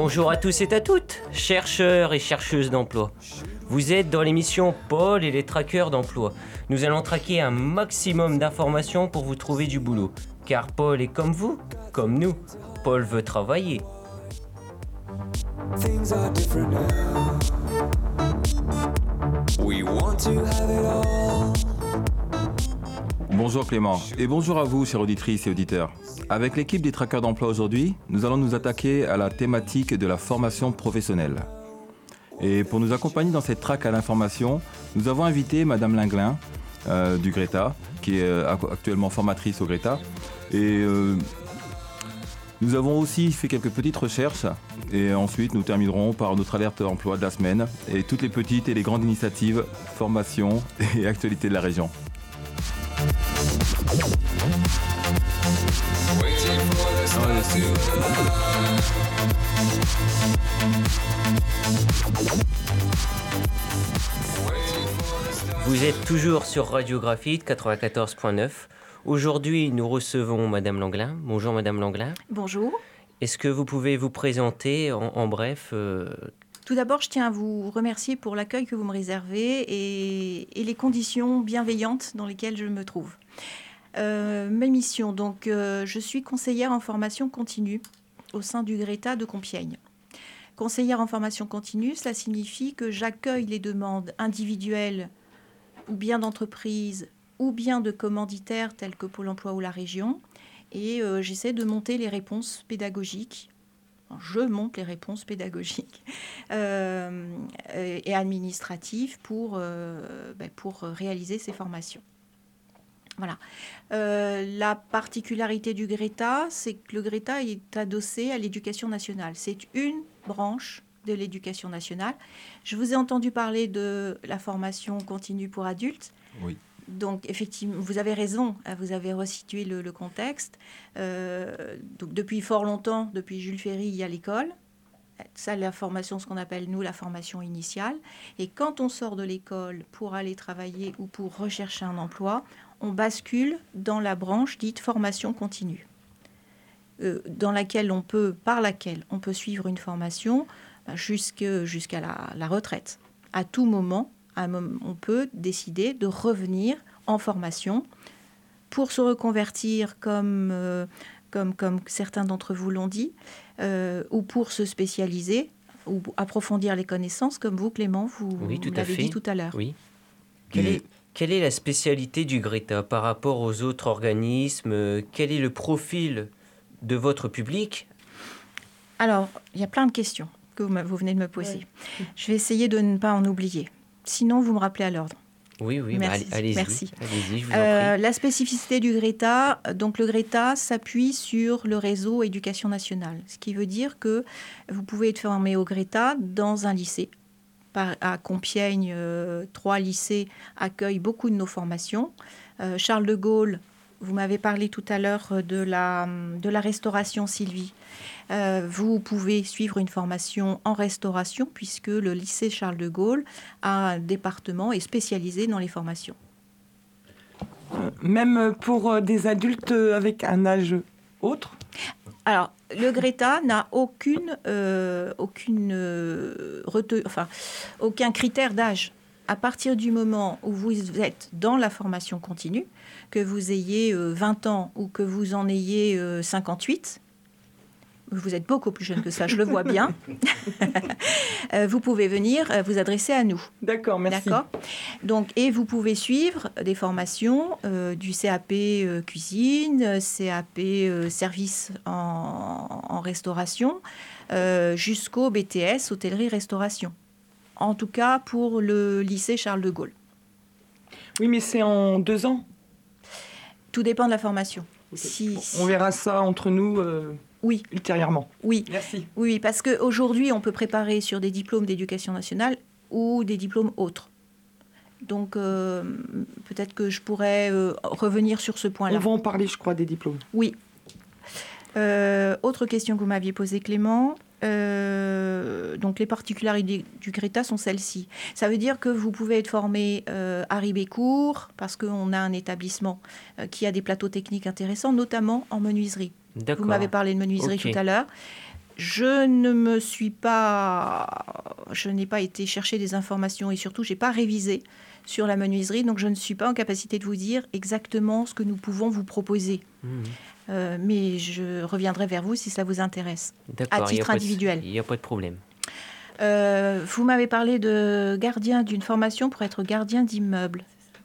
Bonjour à tous et à toutes, chercheurs et chercheuses d'emploi. Vous êtes dans l'émission Paul et les traqueurs d'emploi. Nous allons traquer un maximum d'informations pour vous trouver du boulot. Car Paul est comme vous, comme nous. Paul veut travailler. Things are different now. We want to have it all. Bonjour Clément, et bonjour à vous, chères auditrices et auditeurs. Avec l'équipe des traqueurs d'emploi aujourd'hui, nous allons nous attaquer à la thématique de la formation professionnelle. Et pour nous accompagner dans cette traque à l'information, nous avons invité Madame Linglin du Greta, qui est actuellement formatrice au Greta. Et nous avons aussi fait quelques petites recherches et ensuite nous terminerons par notre alerte emploi de la semaine et toutes les petites et les grandes initiatives, formations et actualités de la région. Vous êtes toujours sur Radio Graphite 94.9. Aujourd'hui, nous recevons Madame Langlin. Bonjour Madame Langlin. Bonjour. Est-ce que vous pouvez vous présenter en bref Tout d'abord, je tiens à vous remercier pour l'accueil que vous me réservez et les conditions bienveillantes dans lesquelles je me trouve. Ma mission, donc, je suis conseillère en formation continue au sein du Greta de Compiègne. Conseillère en formation continue, cela signifie que j'accueille les demandes individuelles ou bien d'entreprises ou bien de commanditaires tels que Pôle emploi ou la région, et j'essaie de monter les réponses pédagogiques. Je monte les réponses pédagogiques et administratives pour réaliser ces formations. Voilà. La particularité du Greta, c'est que le Greta est adossé à l'éducation nationale. C'est une branche de l'éducation nationale. Je vous ai entendu parler de la formation continue pour adultes. Oui. Donc, effectivement, vous avez raison, vous avez resitué le contexte. Donc, depuis fort longtemps, depuis Jules Ferry, il y a l'école. Ça, la formation, ce qu'on appelle, nous, la formation initiale. Et quand on sort de l'école pour aller travailler ou pour rechercher un emploi, on bascule dans la branche dite formation continue, par laquelle on peut suivre une formation jusqu'à la retraite. À tout moment, on peut décider de revenir en formation pour se reconvertir comme certains d'entre vous l'ont dit, ou pour se spécialiser ou approfondir les connaissances, comme vous, Clément, vous l'avez dit tout à l'heure. Oui. Quelle est la spécialité du Greta par rapport aux autres organismes? Quel est le profil de votre public? Alors, il y a plein de questions que vous venez de me poser. Ouais. Je vais essayer de ne pas en oublier. Sinon, vous me rappelez à l'ordre. Oui, Merci. Allez-y. Merci. Allez-y, je vous en prie. La spécificité du Greta, donc le Greta s'appuie sur le réseau éducation nationale, ce qui veut dire que vous pouvez être formé au Greta dans un lycée. À Compiègne, 3 lycées accueillent beaucoup de nos formations. Charles de Gaulle, vous m'avez parlé tout à l'heure de la restauration, Sylvie. Vous pouvez suivre une formation en restauration puisque le lycée Charles de Gaulle a un département et est spécialisé dans les formations. Même pour des adultes avec un âge autre ? Alors, le Greta n'a aucun critère d'âge. À partir du moment où vous êtes dans la formation continue, que vous ayez 20 ans ou que vous en ayez 58, vous êtes beaucoup plus jeune que ça, je le vois bien, vous pouvez venir vous adresser à nous. D'accord, merci. D'accord. Donc, et vous pouvez suivre des formations du CAP cuisine, CAP service en restauration, jusqu'au BTS hôtellerie-restauration. En tout cas, pour le lycée Charles de Gaulle. Oui, mais c'est en 2 ans. Tout dépend de la formation. On verra ça entre nous oui. ultérieurement. Oui. Merci. Oui, parce qu'aujourd'hui, on peut préparer sur des diplômes d'éducation nationale ou des diplômes autres. Donc, peut-être que je pourrais revenir sur ce point-là. On va en parler, je crois, des diplômes. Oui. Autre question que vous m'aviez posée, Clément. Donc les particularités du Greta sont celles-ci. Ça veut dire que vous pouvez être formé à Ribécourt parce qu'on a un établissement qui a des plateaux techniques intéressants, notamment en menuiserie. D'accord. Vous m'avez parlé de menuiserie tout à l'heure. Je n'ai pas été chercher des informations et surtout, je n'ai pas révisé sur la menuiserie, donc je ne suis pas en capacité de vous dire exactement ce que nous pouvons vous proposer. Mais je reviendrai vers vous si cela vous intéresse, D'accord, à titre individuel. Il n'y a pas de problème. Vous m'avez parlé de gardien d'une formation pour être gardien d'immeuble.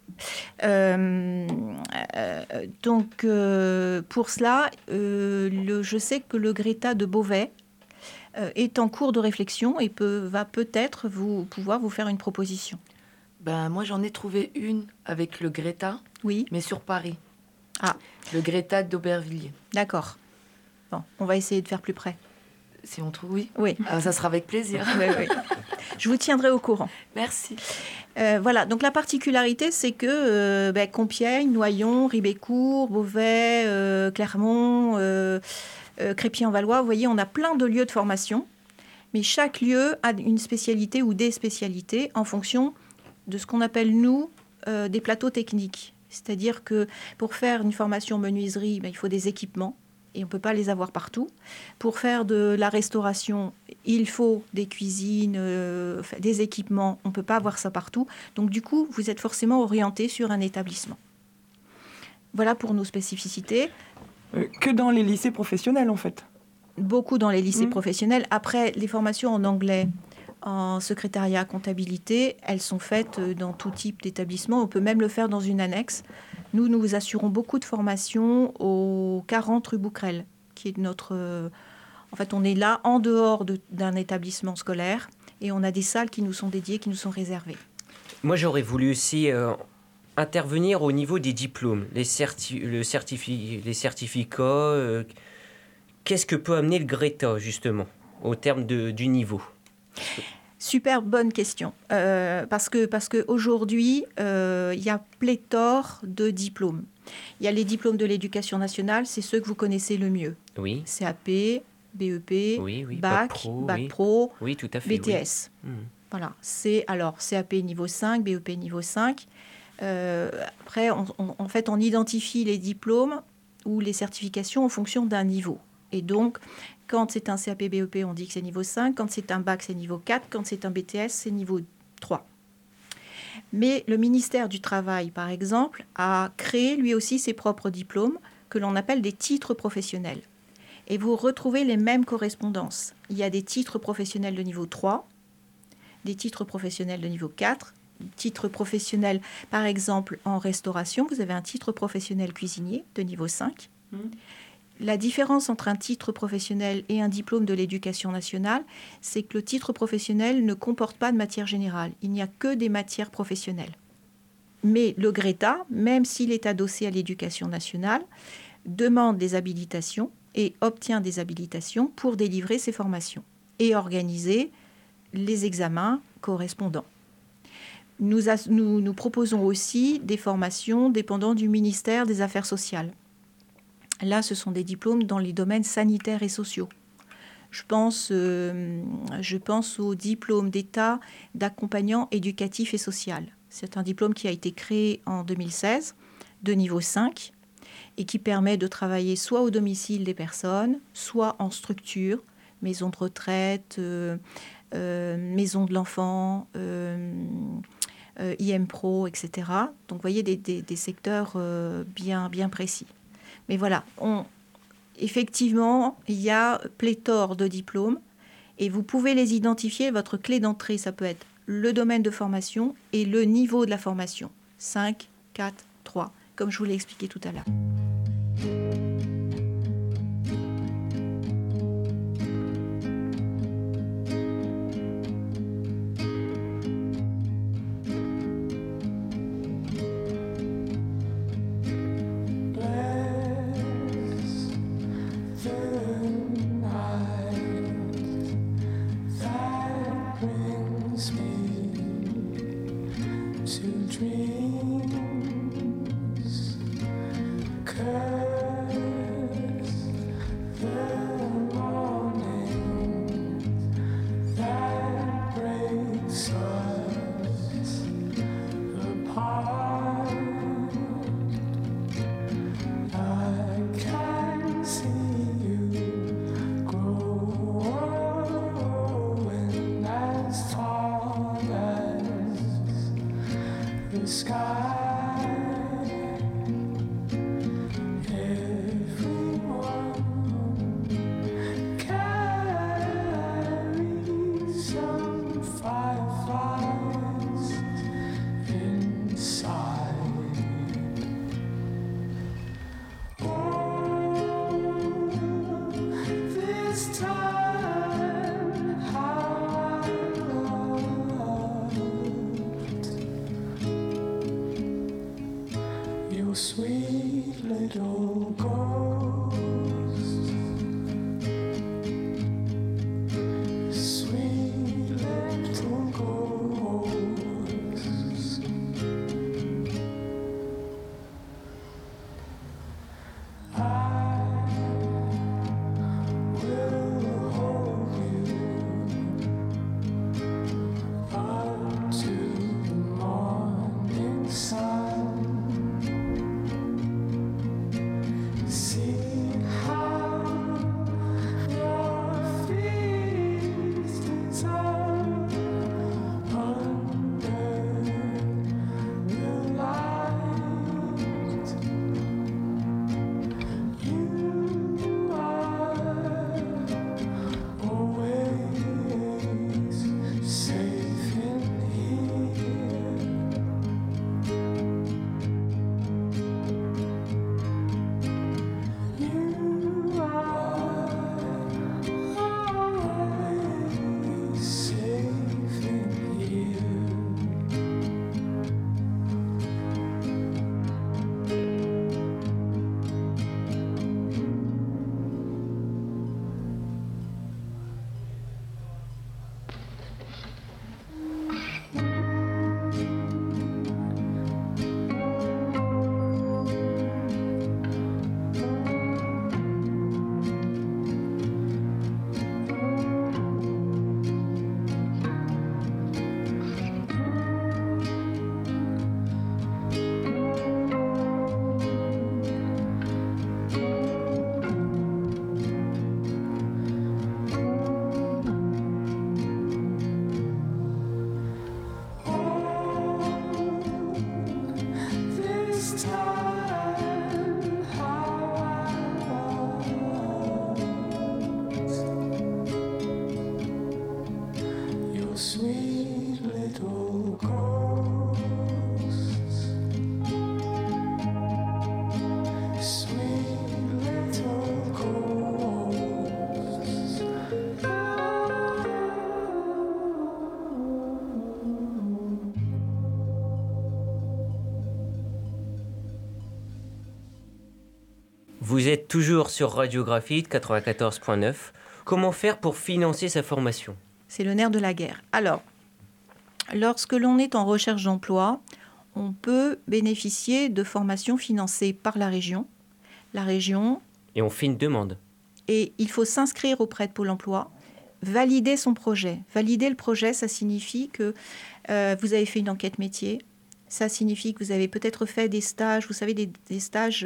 Donc, pour cela, je sais que le Greta de Beauvais est en cours de réflexion et va peut-être pouvoir vous faire une proposition. Moi, j'en ai trouvé une avec le Greta, Oui, mais sur Paris. Ah. Le Greta d'Aubervilliers. d'accord. Bon, on va essayer de faire plus près. Si on trouve, oui. Oui. Ça sera avec plaisir. Oui, oui. Je vous tiendrai au courant. Merci. Voilà, donc la particularité, c'est que Compiègne, Noyon, Ribécourt, Beauvais, Clermont, Crépy-en-Valois, vous voyez, on a plein de lieux de formation, mais chaque lieu a une spécialité ou des spécialités en fonction de ce qu'on appelle, nous, des plateaux techniques. C'est-à-dire que pour faire une formation menuiserie, il faut des équipements. Et on ne peut pas les avoir partout. Pour faire de la restauration, il faut des cuisines, des équipements. On ne peut pas avoir ça partout. Donc du coup, vous êtes forcément orienté sur un établissement. Voilà pour nos spécificités. Que dans les lycées professionnels, en fait. Beaucoup dans les lycées professionnels. Après, les formations en anglais, en secrétariat, comptabilité, elles sont faites dans tout type d'établissement. On peut même le faire dans une annexe. Nous vous assurons beaucoup de formations au 40 rue Bouquerel, qui est notre... en fait, on est là en dehors d'un établissement scolaire et on a des salles qui nous sont dédiées, qui nous sont réservées. Moi, j'aurais voulu aussi intervenir au niveau des diplômes, les certificats. Qu'est-ce que peut amener le Greta, justement, au terme du niveau ? Super bonne question. Parce que aujourd'hui, il y a pléthore de diplômes. Il y a les diplômes de l'éducation nationale, c'est ceux que vous connaissez le mieux. Oui. CAP, BEP, Oui, Bac Bac Pro, Oui, tout à fait. BTS. Oui. Voilà, c'est alors CAP niveau 5, BEP niveau 5. Après, en fait, on identifie les diplômes ou les certifications en fonction d'un niveau. Et donc, quand c'est un CAP BEP, on dit que c'est niveau 5. Quand c'est un bac, c'est niveau 4. Quand c'est un BTS, c'est niveau 3. Mais le ministère du Travail, par exemple, a créé lui aussi ses propres diplômes que l'on appelle des titres professionnels. Et vous retrouvez les mêmes correspondances. Il y a des titres professionnels de niveau 3, des titres professionnels de niveau 4, titres professionnels, par exemple, en restauration, vous avez un titre professionnel cuisinier de niveau 5. La différence entre un titre professionnel et un diplôme de l'éducation nationale, c'est que le titre professionnel ne comporte pas de matière générale. Il n'y a que des matières professionnelles. Mais le Greta, même s'il est adossé à l'éducation nationale, demande des habilitations et obtient des habilitations pour délivrer ses formations et organiser les examens correspondants. Nous proposons aussi des formations dépendant du ministère des Affaires sociales. Là, ce sont des diplômes dans les domaines sanitaires et sociaux. Je pense au diplôme d'État d'accompagnant éducatif et social. C'est un diplôme qui a été créé en 2016, de niveau 5, et qui permet de travailler soit au domicile des personnes, soit en structure, maison de retraite, maison de l'enfant, IM-Pro, etc. Donc, vous voyez, des secteurs bien précis. Mais voilà, effectivement, il y a pléthore de diplômes et vous pouvez les identifier. Votre clé d'entrée, ça peut être le domaine de formation et le niveau de la formation. 5, 4, 3, comme je vous l'ai expliqué tout à l'heure. the sky. Everyone carries some fireflies inside. Oh, this time how I loved your sweet little ghost, sweet little ghost. I will hold you up to the morning sun. See how your feast is up under the light. You are always safe in here. You are always safe in here. This time how I loved your sweet little ghost, sweet little ghost. Vous êtes toujours sur Radio Graphite 94.9. Comment faire pour financer sa formation? C'est le nerf de la guerre. Alors, lorsque l'on est en recherche d'emploi, on peut bénéficier de formations financées par la région. La région, Et on fait une demande. et il faut s'inscrire auprès de Pôle emploi, valider son projet. Valider le projet, ça signifie que vous avez fait une enquête métier. Ça signifie que vous avez peut-être fait des stages, vous savez, des stages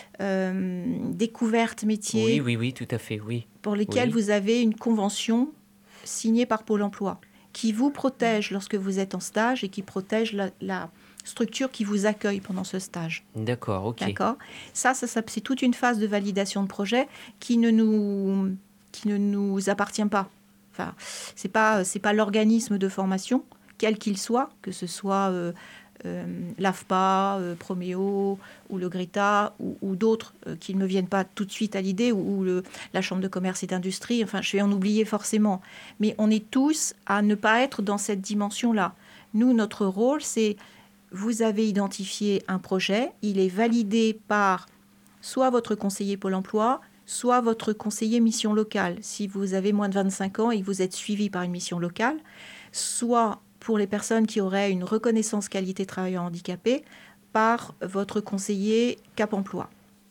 découvertes métiers, Oui, tout à fait, oui. pour lesquels Oui. vous avez une convention signée par Pôle emploi, qui vous protège lorsque vous êtes en stage et qui protège la structure qui vous accueille pendant ce stage. D'accord, ok. D'accord. Ça, c'est toute une phase de validation de projet qui ne nous appartient pas. Enfin, c'est pas l'organisme de formation, quel qu'il soit, que ce soit l'AFPA, Proméo ou le Greta ou d'autres qui ne me viennent pas tout de suite à l'idée, ou la Chambre de commerce et d'industrie. Enfin, je vais en oublier forcément. Mais on est tous à ne pas être dans cette dimension-là. Nous, notre rôle, c'est vous avez identifié un projet, il est validé par soit votre conseiller Pôle emploi, soit votre conseiller mission locale, si vous avez moins de 25 ans et que vous êtes suivi par une mission locale, soit pour les personnes qui auraient une reconnaissance qualité travailleur handicapé, par votre conseiller Cap Emploi.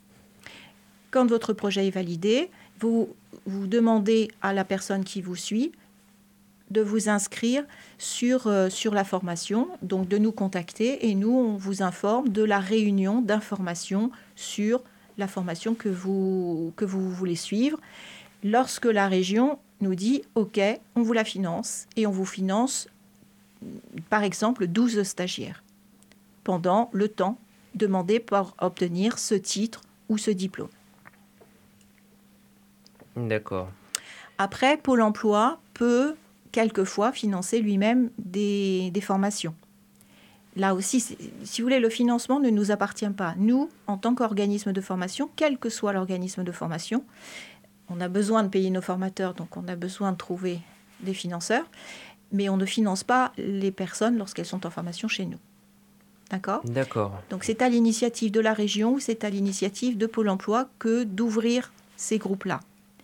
Quand votre projet est validé, vous demandez à la personne qui vous suit de vous inscrire sur la formation, donc de nous contacter, et nous, on vous informe de la réunion d'informations sur la formation que vous voulez suivre. Lorsque la région nous dit « OK, on vous la finance » et on vous finance, par exemple, 12 stagiaires. pendant le temps demandé pour obtenir ce titre ou ce diplôme. D'accord. Après, Pôle emploi peut quelquefois financer lui-même des formations. Là aussi, si vous voulez, le financement ne nous appartient pas. Nous, en tant qu'organisme de formation, quel que soit l'organisme de formation, on a besoin de payer nos formateurs, donc on a besoin de trouver des financeurs, mais on ne finance pas les personnes lorsqu'elles sont en formation chez nous. D'accord ? D'accord. Donc c'est à l'initiative de la région ou c'est à l'initiative de Pôle emploi que d'ouvrir ces groupes-là.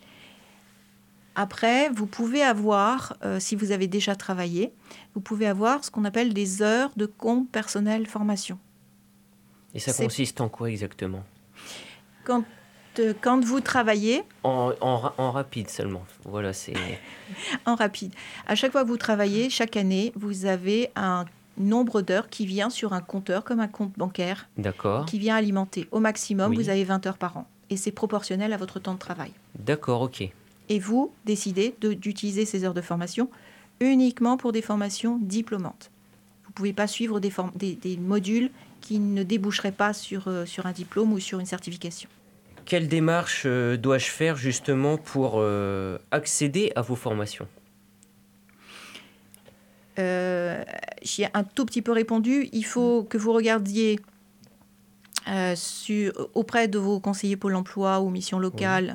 Après, vous pouvez avoir, si vous avez déjà travaillé, vous pouvez avoir ce qu'on appelle des heures de compte personnel formation. Et ça C'est- consiste en quoi exactement? Quand vous travaillez En rapide seulement. Voilà, c'est... en rapide, à chaque fois que vous travaillez, chaque année, vous avez un nombre d'heures qui vient sur un compteur, comme un compte bancaire, D'accord. qui vient alimenter. Au maximum, Oui. vous avez 20 heures par an. Et c'est proportionnel à votre temps de travail. D'accord, ok. Et vous décidez d'utiliser ces heures de formation uniquement pour des formations diplômantes. Vous ne pouvez pas suivre des modules qui ne déboucheraient pas sur un diplôme ou sur une certification. Quelle démarche dois-je faire justement pour accéder à vos formations? J'y ai un tout petit peu répondu. Il faut que vous regardiez auprès de vos conseillers Pôle emploi ou missions locales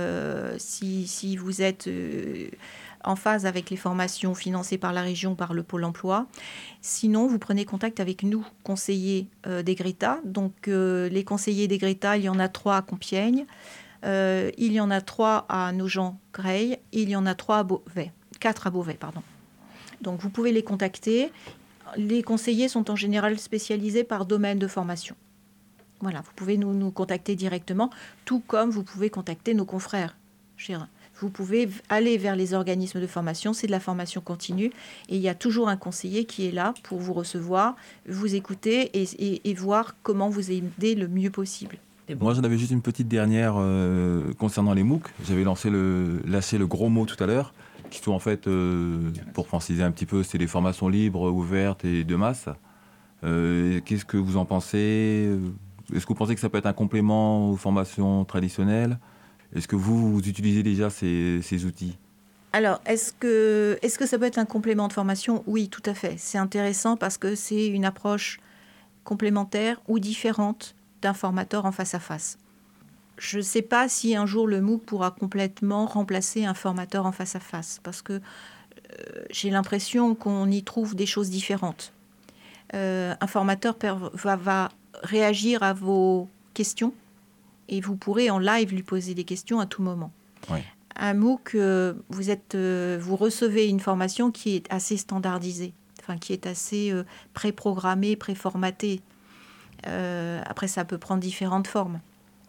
si vous êtes en phase avec les formations financées par la région, par le Pôle emploi. Sinon, vous prenez contact avec nous, conseillers des GRETA. Donc, les conseillers des GRETA, il y en a 3 à Compiègne, il y en a 3 à Nogent-Creil, il y en a 4 à Beauvais, pardon. Donc, vous pouvez les contacter. Les conseillers sont en général spécialisés par domaine de formation. Voilà, vous pouvez nous contacter directement, tout comme vous pouvez contacter nos confrères. Vous pouvez aller vers les organismes de formation, c'est de la formation continue, et il y a toujours un conseiller qui est là pour vous recevoir, vous écouter et voir comment vous aider le mieux possible. Moi, j'en avais juste une petite dernière concernant les MOOC. J'avais lâché le gros mot tout à l'heure, qui sont en fait, pour franciser un petit peu, c'est des formations libres, ouvertes et de masse. Qu'est-ce que vous en pensez ? Est-ce que vous pensez que ça peut être un complément aux formations traditionnelles ? Est-ce que vous utilisez déjà ces outils ? Alors, est-ce que ça peut être un complément de formation ? Oui, tout à fait. C'est intéressant parce que c'est une approche complémentaire ou différente d'un formateur en face à face. Je ne sais pas si un jour le MOOC pourra complètement remplacer un formateur en face à face parce que j'ai l'impression qu'on y trouve des choses différentes. Un formateur va réagir à vos questions et vous pourrez en live lui poser des questions à tout moment. Oui. Un MOOC, vous recevez une formation qui est assez standardisée, enfin, qui est assez préprogrammée, préformatée. Après, ça peut prendre différentes formes.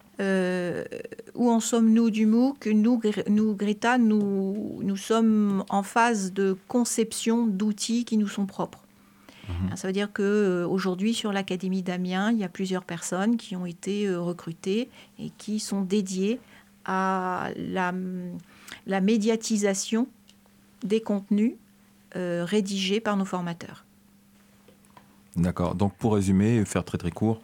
Où en sommes-nous du MOOC ? Nous, GRETA, nous sommes en phase de conception d'outils qui nous sont propres. Ça veut dire qu'aujourd'hui, sur l'Académie d'Amiens, il y a plusieurs personnes qui ont été recrutées et qui sont dédiées à la médiatisation des contenus rédigés par nos formateurs. D'accord. Donc, pour résumer et faire très très court,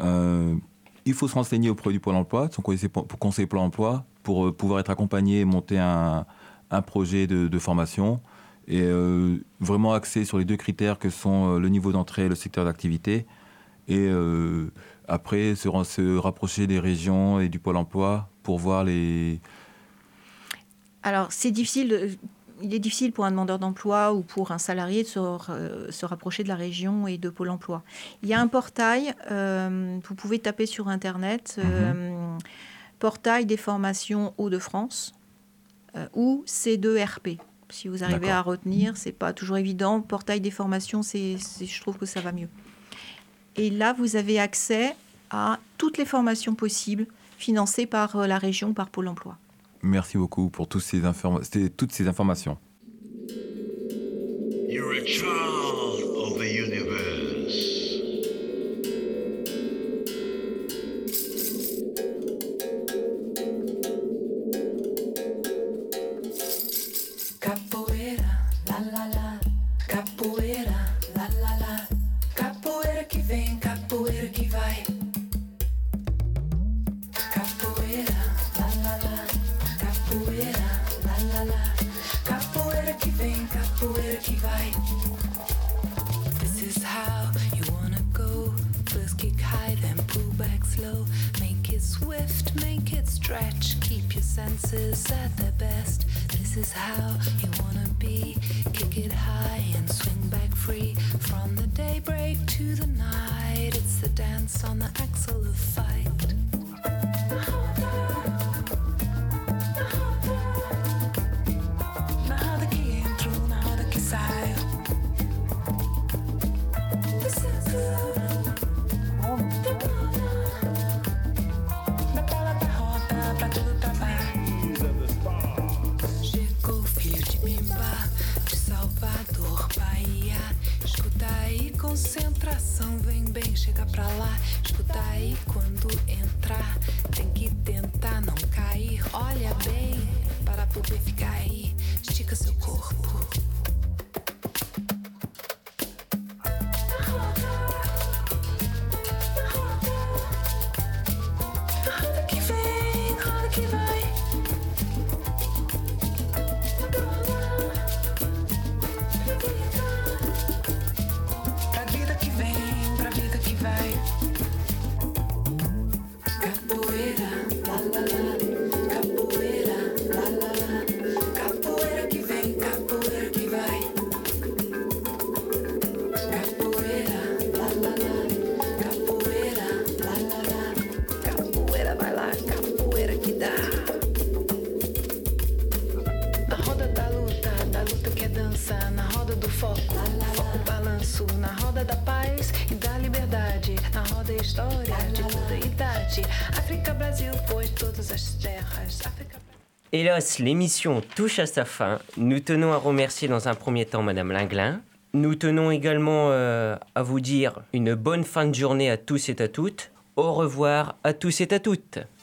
il faut se renseigner auprès du Pôle emploi, de son conseiller Pôle emploi, pour pouvoir être accompagné et monter un projet de formation. Et vraiment axé sur les 2 critères que sont le niveau d'entrée et le secteur d'activité. Et après, se rapprocher des régions et du Pôle emploi pour voir les... Alors, c'est difficile. Il est difficile pour un demandeur d'emploi ou pour un salarié de se rapprocher de la région et de Pôle emploi. Il y a un portail, vous pouvez taper sur Internet, portail des formations Hauts-de-France ou C2RP. Si vous arrivez D'accord. à retenir, c'est pas toujours évident. Portail des formations, je trouve que ça va mieux. Et là, vous avez accès à toutes les formations possibles financées par la région, par Pôle emploi. Merci beaucoup pour toutes ces informations. You're a child of the universe. Capoeira, la la la. Capoeira, la la la. Capoeira que vem, lift, make it stretch, keep your senses at their best. This is how you wanna be. Kick it high and swing back free. From the daybreak to the night, it's the dance on the axle of fight. Na roda que entro, na roda que saio. Da bola da roda pra tudo travar. Chegou o filho de Bimba, de Salvador, Bahia. Escuta aí, concentração, vem bem, chega pra lá. Escuta aí, quando entrar, tem que tentar não cair. Olha bem, para poder ficar aí, estica seu corpo. Roda que vem, roda que vai. Pra vida que vem, pra vida que vai. Capoeira, lá lá lá. Capoeira, lá lá lá. Capoeira que vem, capoeira que vai. Capoeira, lá lá lá. Capoeira, lá lá lá. Capoeira vai lá, capoeira que dá. Na roda da luta que é dança. Na roda do foco, foco balanço. Na roda da paz e da liberdade. Na roda é história de toda idade. África, Brasil, pois todas as terras. África... Hélas, l'émission touche à sa fin. Nous tenons à remercier dans un premier temps Madame Linglin. Nous tenons également à vous dire une bonne fin de journée à tous et à toutes. Au revoir à tous et à toutes.